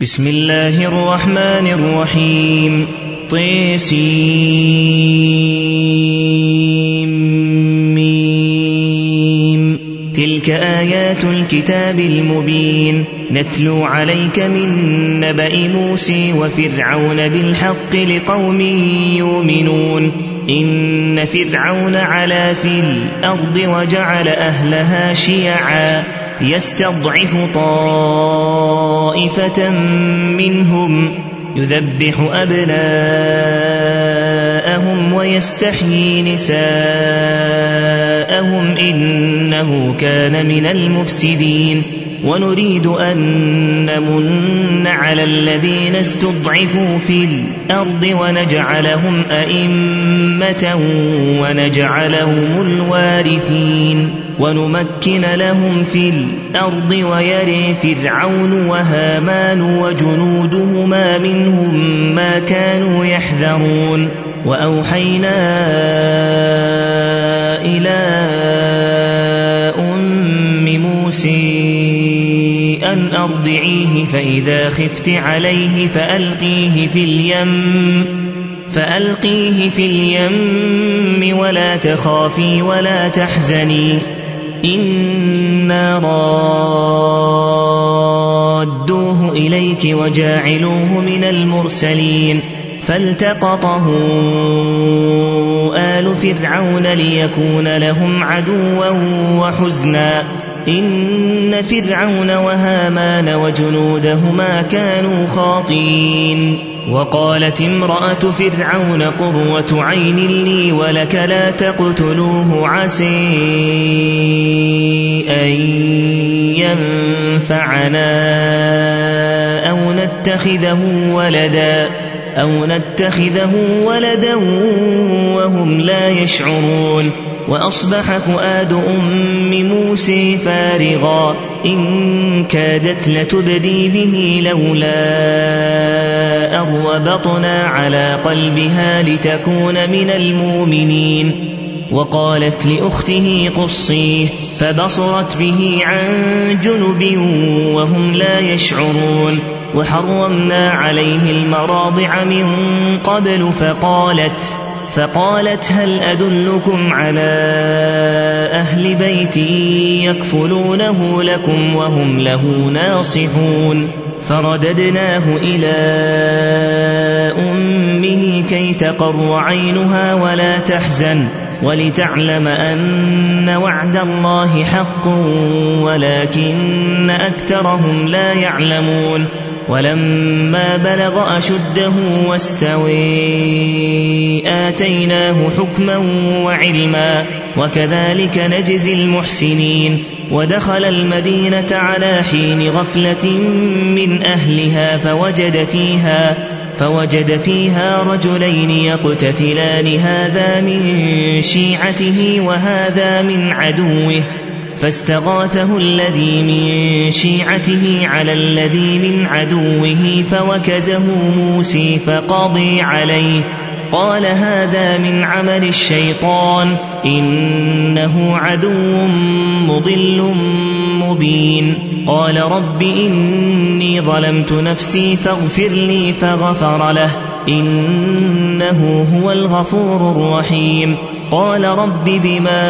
بسم الله الرحمن الرحيم. طسيم. تلك آيات الكتاب المبين نتلو عليك من نبأ موسى وفرعون بالحق لقوم يؤمنون. إن فرعون علا في الأرض وجعل أهلها شيعا يستضعف طائفة منهم يذبح أبناءهم ويستحيي نساءهم إنه كان من المفسدين. ونريد أن نمن على الذين استضعفوا في الأرض ونجعلهم أئمة ونجعلهم الوارثين ونمكن لهم في الأرض ويري فرعون وهامان وجنودهما منهم ما كانوا يحذرون. وأوحينا إلى أم موسى أن أرضعيه فإذا خفت عليه فألقيه في اليم ولا تخافي ولا تحزني إنا رادوه إليك وجاعلوه من المرسلين. فالتقطه آل فرعون ليكون لهم عدوا وحزنا إن فرعون وهامان وجنودهما كانوا خاطئين. وقالت امرأة فرعون قرة عين لي ولك لا تقتلوه عسى أن ينفعنا أو نتخذه ولدا وهم لا يشعرون. وأصبح فؤاد أم موسى فارغا إن كادت لتبدي به لولا أن ربطنا على قلبها لتكون من المؤمنين. وقالت لأخته قصيه فبصرت به عن جنب وهم لا يشعرون. وحرمنا عليه المراضع من قبل فقالت هل أدلكم على أهل بيت يكفلونه لكم وهم له ناصحون. فرددناه إلى أمه كي تقر عينها ولا تحزن ولتعلم أن وعد الله حق ولكن أكثرهم لا يعلمون. ولما بلغ أشده واستوى آتيناه حكما وعلما وكذلك نجزي المحسنين. ودخل المدينة على حين غفلة من أهلها فوجد فيها رجلين يقتتلان هذا من شيعته وهذا من عدوه فاستغاثه الذي من شيعته على الذي من عدوه فوكزه موسى فقضي عليه قال هذا من عمل الشيطان إنه عدو مضل مبين. قال رب إني ظلمت نفسي فاغفر لي فغفر له إنه هو الغفور الرحيم. قال رب بما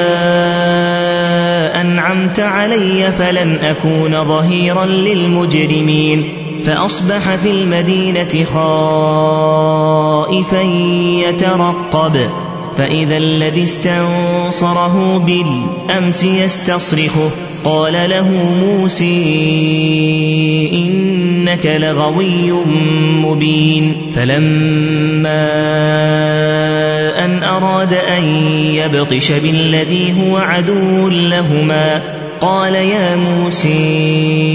أنعمت علي فلن أكون ظهيرا للمجرمين. فأصبح في المدينة خائفا يترقب فإذا الذي استنصره بالأمس يستصرخه قال له موسى إنك لغوي مبين. فلما أن أراد أن يبطش بالذي هو عدو لهما قال يا موسى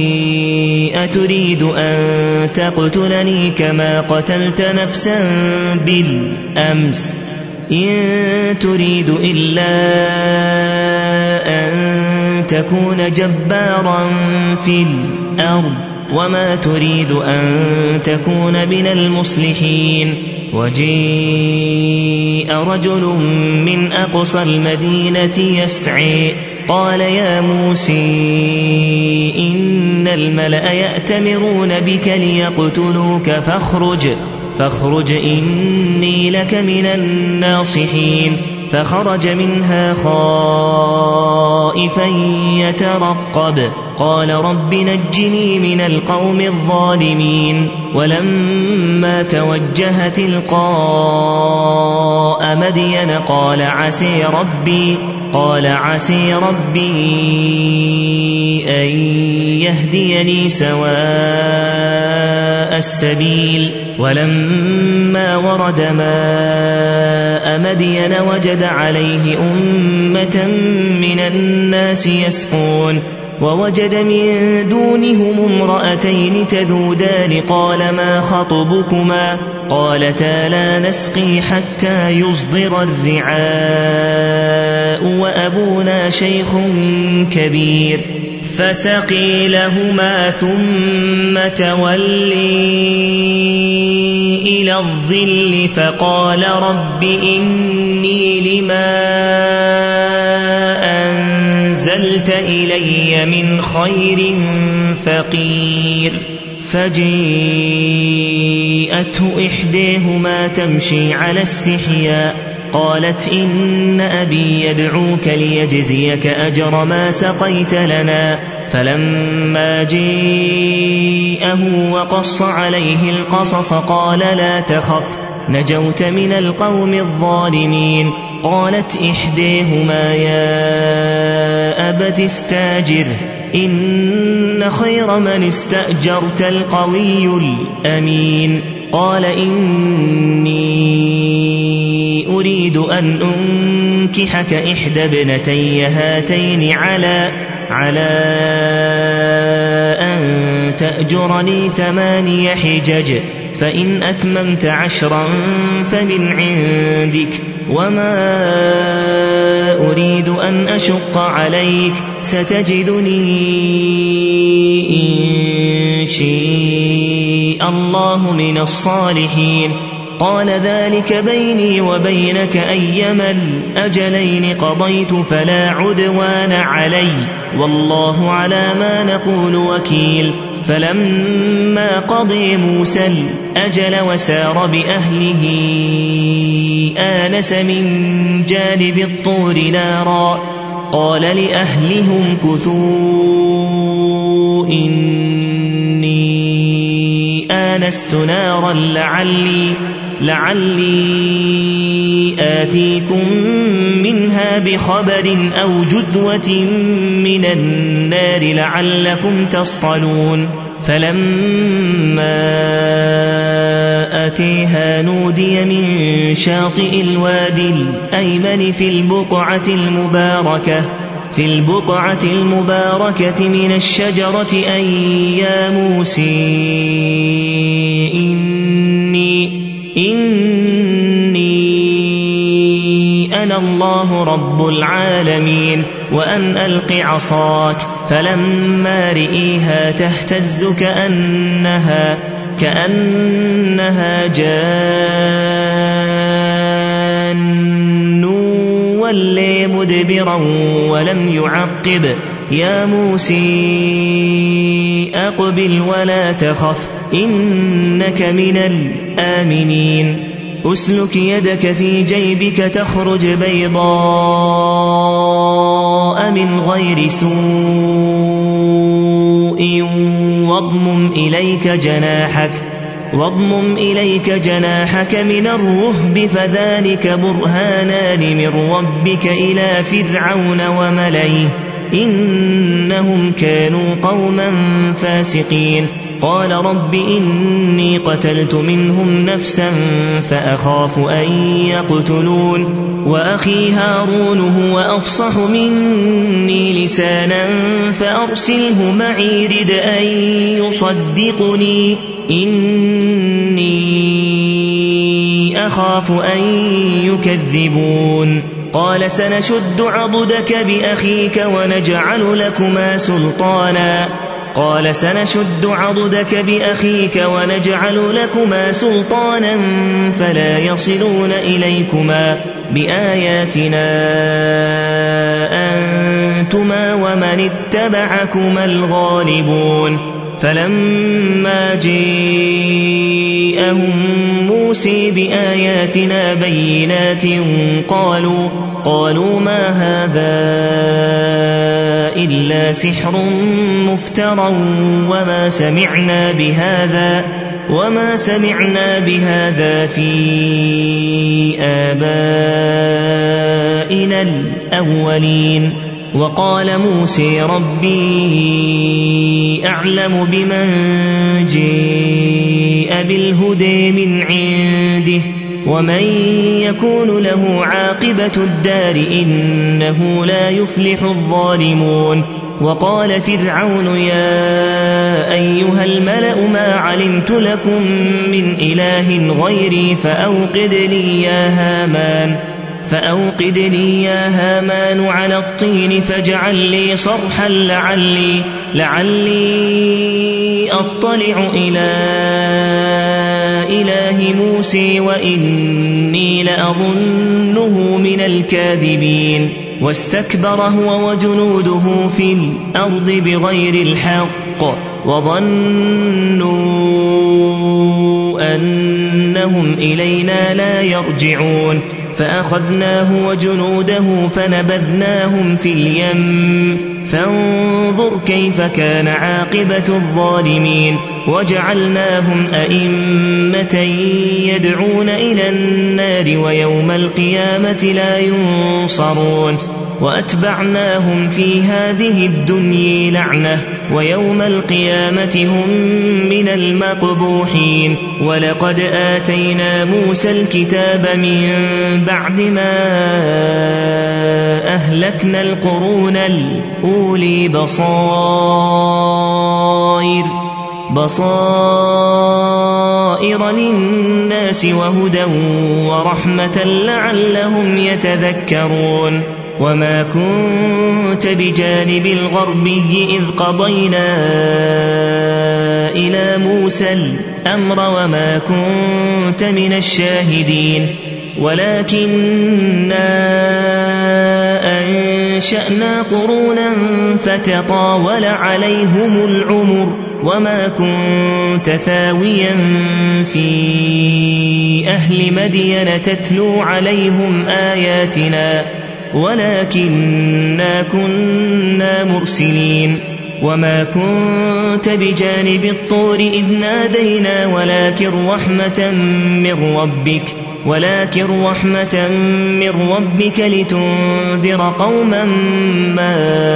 أتريد أن تقتلني كما قتلت نفسا بالأمس إن تريد إلا أن تكون جبارا في الأرض وما تريد أن تكون من المصلحين. وجيء رجل من أقصى المدينة يسعى قال يا موسى إن إن الملأ يأتمرون بك ليقتلوك فاخرج إني لك من الناصحين. فخرج منها خائفا يترقب قال رب نجني من القوم الظالمين. ولما توجه تلقاء مدين قال عسي ربي أن يهديني سواء السبيل. ولما ورد ماء مدين وجد عليه أمة من الناس يسقون ووجد من دونهم امرأتين تذودان قال ما خطبكما قالتا لا نسقي حتى يصدر الرعاء وأبونا شيخ كبير. فسقي لهما ثم تولي إلى الظل فقال رب إني لما أنزلت إلي من خير فقير. فجيءته إحداهما تمشي على استحياء قالت إن أبي يدعوك ليجزيك أجر ما سقيت لنا. فلما جيءه وقص عليه القصص قال لا تخف نجوت من القوم الظالمين. قالت إحداهما يا أبت استاجره إن خير من استأجرت القوي الأمين. قال إني أريد أن أنكحك إحدى ابنتي هاتين على أن تأجرني 8 حجج فإن أتممت 10 فمن عندك وما أريد أن أشق عليك ستجدني إن شاء الله من الصالحين. قال ذلك بيني وبينك أيما الأجلين قضيت فلا عدوان علي والله على ما نقول وكيل. فلما قضي موسى الأجل وسار بأهله آنس من جانب الطور نارا قال لأهلهم كثوا إني آنست نارا لعلي آتيكم منها بخبر أو جذوة من النار لعلكم تصطلون. فلما أتيها نودي من شاطئ الوادي الأيمن في البقعة المباركة من الشجرة أن يا موسى إني أنا الله رب العالمين وأن ألق عصاك. فلما رئيها تهتز كأنها جان ولي مدبرا ولم يعقب. يا موسى أقبل ولا تخف إنك من الآمنين. أسلك يدك في جيبك تخرج بيضاء من غير سوء واضمم إليك جناحك من الرهب فذلك برهانان من ربك إلى فرعون وملئه إنهم كانوا قوما فاسقين. قال رب إني قتلت منهم نفسا فأخاف أن يقتلون وأخي هارون هو أفصح مني لسانا فأرسله معي رد أن يصدقني إني أخاف أن يكذبون. قال سنشد عضدك بأخيك ونجعل لكما سلطانا قال سنشد عضدك بأخيك ونجعل لكما سلطانا فلا يصلون إليكما بآياتنا أنتما ومن اتبعكما الغالبون فلما جاءهم موسى بآياتنا بينات قالوا ما هذا إلا سحر مفترى وما سمعنا بهذا في آبائنا الأولين وقال موسى ربي أعلم بمن جاء بالهدى من عنده ومن يكون له عاقبة الدار إنه لا يفلح الظالمون وقال فرعون يا أيها الملأ ما علمت لكم من إله غيري فأوقد لي يا هامان على الطين فاجعل لي صرحا لعلي أطلع إلى إله موسى وإني لأظنه من الكاذبين واستكبر هو وجنوده في الأرض بغير الحق وظنوا أنهم إلينا لا يرجعون فأخذناه وجنوده فنبذناهم في اليم فانظر كيف كان عاقبة الظالمين وجعلناهم أئمة يدعون إلى النار ويوم القيامة لا ينصرون وأتبعناهم في هذه الدنيا لعنة ويوم القيامة هم من المقبوحين ولقد آتينا موسى الكتاب من بعد ما أهلكنا القرون الأولي بصائر للناس وهدى ورحمة لعلهم يتذكرون وما كنت بجانب الغربي إذ قضينا إلى موسى الأمر وما كنت من الشاهدين ولكننا أنشأنا قرونا فتطاول عليهم العمر وما كنت ثاويا في أهل مدين تتلو عليهم آياتنا ولكننا كنا مرسلين وما كنت بجانب الطور إذ نادينا ولكن رحمة من ربك لتنذر قوما ما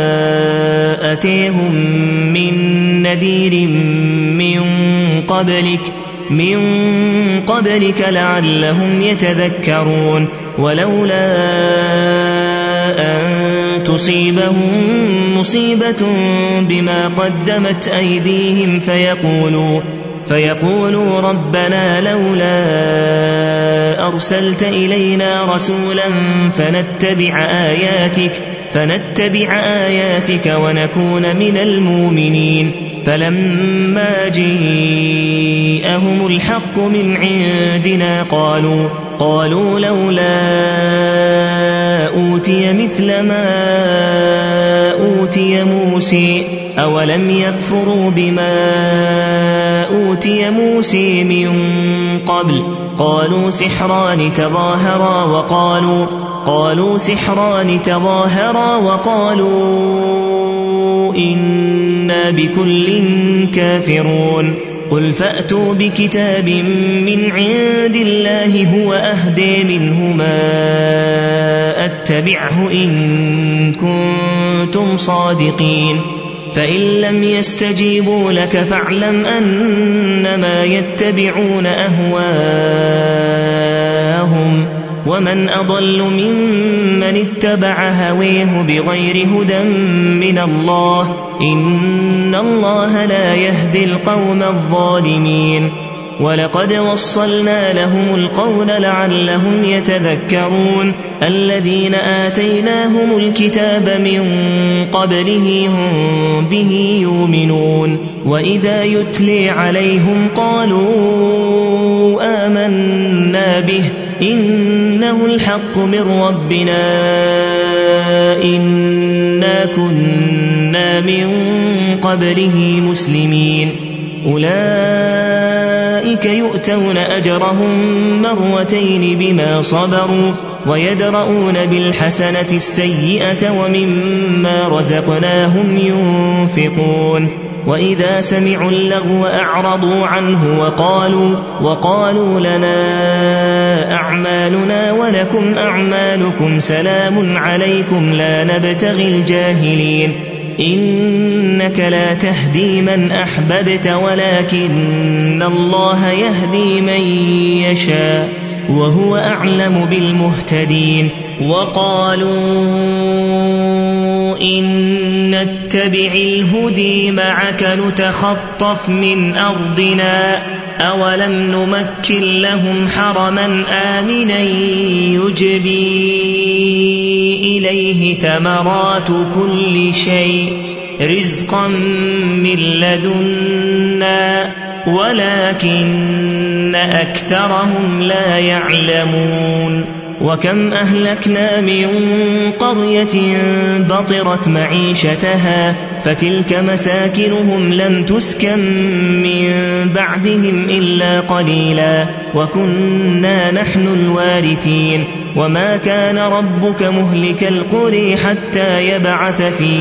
أتيهم من نذير من قبلك لعلهم يتذكرون ولولا أن تصيبهم مصيبة بما قدمت أيديهم فيقولوا ربنا لولا أرسلت إلينا رسولا فنتبع آياتك ونكون من المؤمنين فلما جاءهم الحق من عندنا قالوا لولا أوتي مثل ما أوتي موسى أولم يكفروا بما أوتي موسى من قبل قالوا سحران تظاهرا وقالوا إنا بكل كافرون قل فأتوا بكتاب من عند الله هو أهدى منهما أتبعه إن كنتم صادقين فإن لم يستجيبوا لك فاعلم أنما يتبعون أهواءهم ومن أضل ممن اتبع هويه بغير هدى من الله إن الله لا يهدي القوم الظالمين ولقد وصلنا لهم القول لعلهم يتذكرون الذين آتيناهم الكتاب من قبله هم به يؤمنون وإذا يتلي عليهم قالوا آمنا به إنه الحق من ربنا إنا كنا من قبله مسلمين أولئك يؤتون أجرهم مرتين بما صبروا ويدرؤون بالحسنة السيئة ومما رزقناهم ينفقون وإذا سمعوا اللغو أعرضوا عنه وقالوا لنا أعمالنا ولكم أعمالكم سلام عليكم لا نبتغي الجاهلين إنك لا تهدي من أحببت ولكن الله يهدي من يشاء وهو أعلم بالمهتدين وقالوا إن نتبع الهدي معك نتخطف من أرضنا أولم نمكن لهم حرما آمنا يجبي إليه ثمرات كل شيء رزقا من لدنا ولكن أكثرهم لا يعلمون وكم أهلكنا من قرية بطرت معيشتها فتلك مساكنهم لم تسكن من بعدهم إلا قليلا وكنا نحن الوارثين وما كان ربك مهلك القرى حتى يبعث في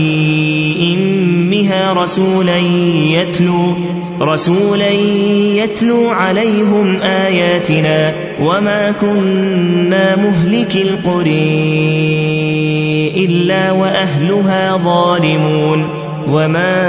أمها رسولا يتلو عليهم آياتنا وما كنا مهلك القرى إلا وأهلها ظالمون وما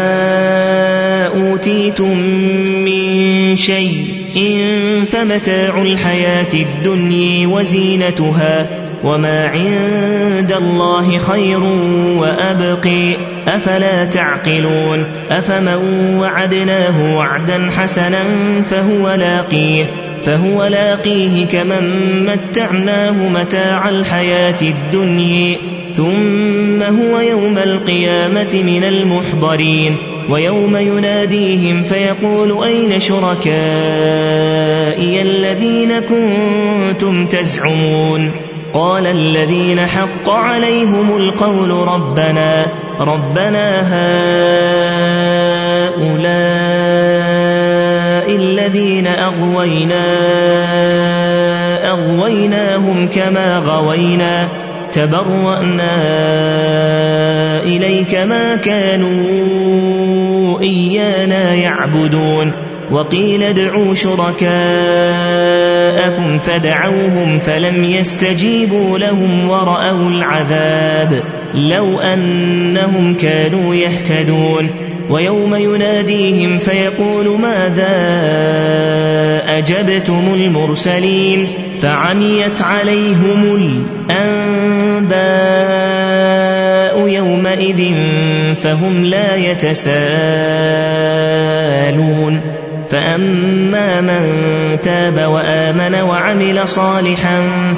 أوتيتم من شيء فمتاع الحياة الدنيا وزينتها وما عند الله خير وأبقي أفلا تعقلون أفمن وعدناه وعدا حسنا فهو لاقيه كمن متعناه متاع الحياة الدنيا ثم هو يوم القيامة من المحضرين ويوم يناديهم فيقول أين شركائي الذين كنتم تزعمون قال الذين حق عليهم القول ربنا هؤلاء الذين أغويناهم كما غوينا تبرأنا إليك ما كانوا إيانا يعبدون وقيل ادعوا شركاءكم فدعوهم فلم يستجيبوا لهم ورأوا العذاب لو أنهم كانوا يهتدون ويوم يناديهم فيقول ماذا أجبتم المرسلين فعميت عليهم الأنباء يومئذ فهم لا يتساءلون فأما من تاب وآمن وعمل صالحا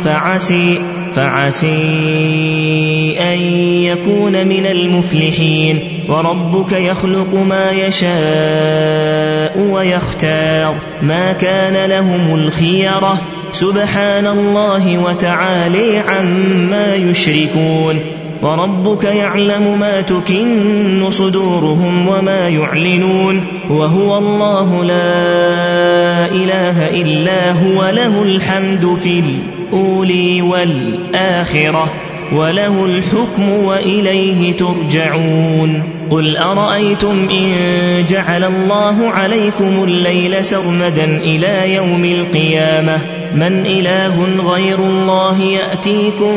فعسي أن يكون من المفلحين وربك يخلق ما يشاء ويختار ما كان لهم الخيرة سبحان الله وتعالى عما يشركون وربك يعلم ما تكن صدورهم وما يعلنون وهو الله لا إله إلا هو له الحمد في الأولى والآخرة وله الحكم وإليه ترجعون قل أرأيتم إن جعل الله عليكم الليل سرمدا إلى يوم القيامة من إله غير الله يأتيكم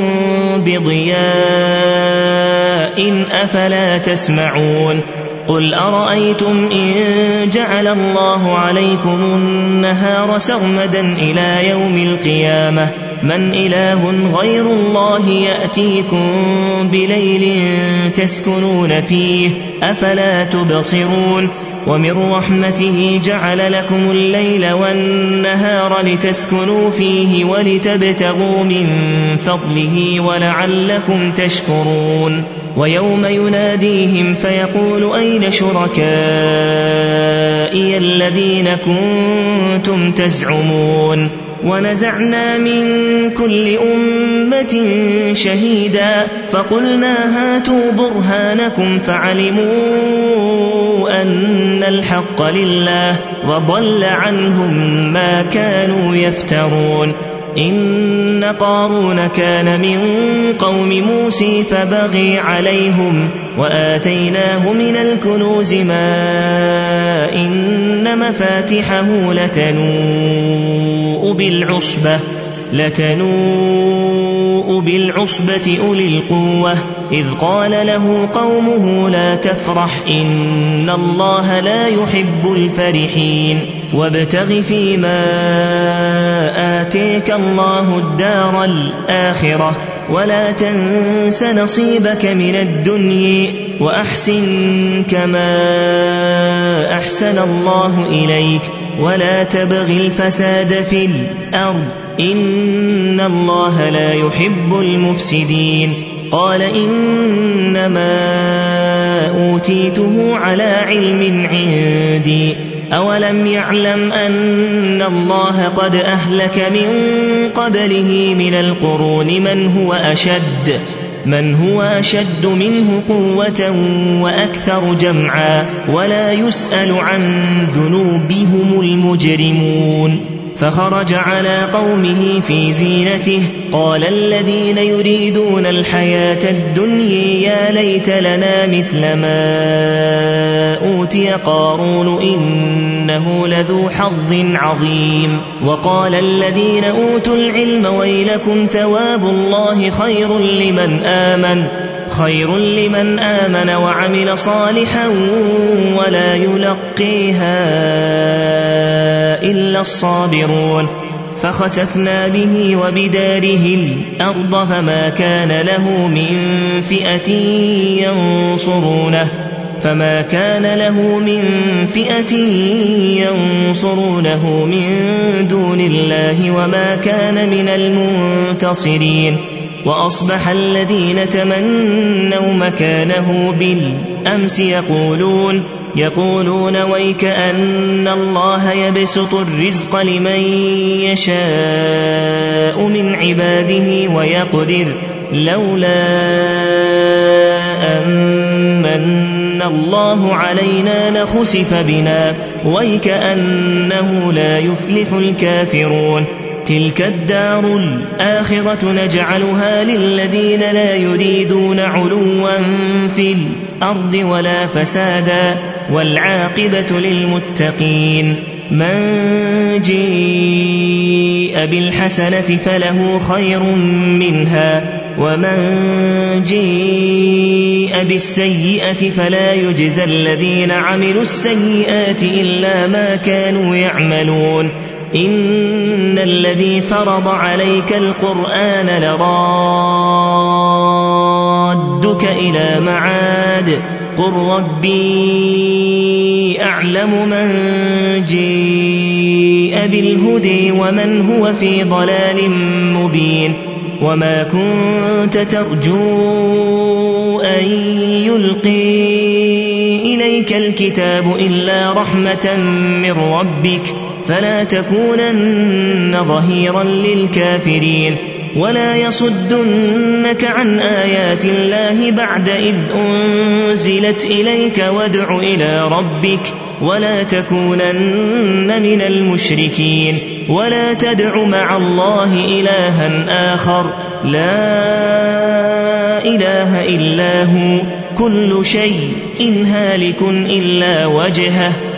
بضياء أفلا تسمعون قل أرأيتم إن جعل الله عليكم النهار سرمدا إلى يوم القيامة من إله غير الله يأتيكم بليل تسكنون فيه أفلا تبصرون ومن رحمته جعل لكم الليل والنهار لتسكنوا فيه ولتبتغوا من فضله ولعلكم تشكرون ويوم يناديهم فيقول أين شركائي الذين كنتم تزعمون ونزعنا من كل أمة شهيدا فقلنا هاتوا برهانكم فعلموا أن الحق لله وضل عنهم ما كانوا يفترون إن قارون كان من قوم موسى فبغي عليهم وآتيناه من الكنوز ما إن مفاتحه لتنوء بالعصبة أولي القوة إذ قال له قومه لا تفرح إن الله لا يحب الفرحين وابتغ فيما آتيك الله الدار الآخرة ولا تنس نصيبك من الدنيا وأحسن كما أحسن الله إليك ولا تبغ الفساد في الأرض إن الله لا يحب المفسدين قال إنما أوتيته على علم عندي أولم يعلم أن الله قد أهلك من قبله من القرون من هو أشد منه قوة وأكثر جمعا ولا يسأل عن ذنوبهم المجرمون فخرج على قومه في زينته قال الذين يريدون الحياة الدنيا يا ليت لنا مثل ما أوتي قارون إنه لذو حظ عظيم وقال الذين أوتوا العلم ويلكم ثواب الله خير لمن آمن وعمل صالحا ولا يلقيها إلا الصابرون فخسفنا به وبداره الأرض فما كان له من فئة ينصرونه من دون الله وما كان من المنتصرين وأصبح الذين تمنوا مكانه بالأمس يقولون ويك أن الله يبسط الرزق لمن يشاء من عباده ويقدر لولا أمن الله علينا لخسف بنا ويك أنه لا يفلح الكافرون تلك الدار الآخرة نجعلها للذين لا يريدون علوا في الأرض ولا فسادا والعاقبة للمتقين من جيء بالحسنة فله خير منها ومن جيء بالسيئة فلا يجزى الذين عملوا السيئات إلا ما كانوا يعملون إن الذي فرض عليك القرآن لرادك إلى معاد قل ربي أعلم من جيء بالهدى ومن هو في ضلال مبين وما كنت ترجو أن يلقي إليك الكتاب إلا رحمة من ربك فلا تكونن ظهيرا للكافرين ولا يصدنك عن آيات الله بعد إذ أنزلت إليك وادع إلى ربك ولا تكونن من المشركين ولا تدع مع الله إلها آخر لا إله إلا هو كل شيء هالك إلا وجهه